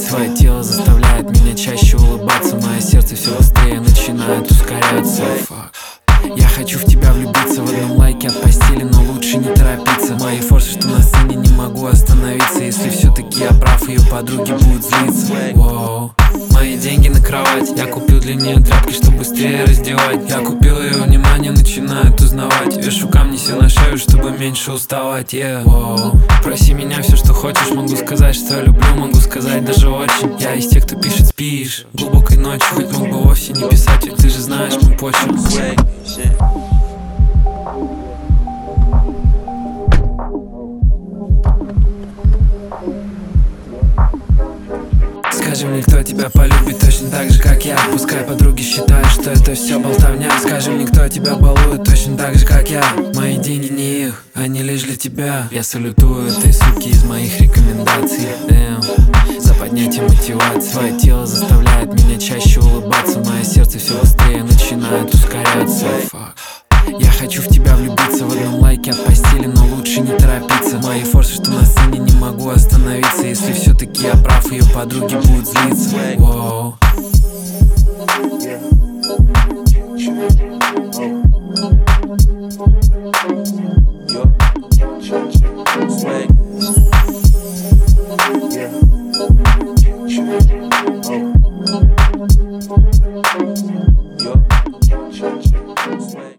Свое тело заставляет меня чаще улыбаться. Мое сердце все быстрее начинает ускоряться. Я хочу в тебя влюбиться, в одном лайке от постели, но лучше не торопиться. Мои форсы, что на сцене, не могу остановиться. Если все-таки я прав, ее подруги будут злиться. Воу. Мои деньги на кровать, я купил для нее тряпки, чтобы быстрее раздевать. Я купил ее внимание, начинает узнавать. Вешу камни себе на шею, чтобы меньше уставать. Воу. Проси меня все, что хочешь, могу сказать, что я люблю, могу сказать даже очень. Я из тех, кто пишет спишь глубокой ночью, хоть мог бы вовсе не писать, ведь ты же знаешь мой почерк. Скажи мне, кто тебя полюбит точно так же, как я. Пускай подруги считают, что это все болтовня. Скажи мне, кто тебя балует точно так же, как я. Мои деньги не их, они лишь для тебя. Я салютую этой суки из моих рекомендаций. За поднятие мотивации. Свое тело заставляет меня чаще улыбаться. Мое сердце все быстрее начинает ускоряться. Я хочу в тебя влюбиться, в одном лайке от постели, но лучше не торопиться. Мои форсы, что на сцене, не могу остановиться. Если все-таки я прав, ее подруги будут злиться. Воу.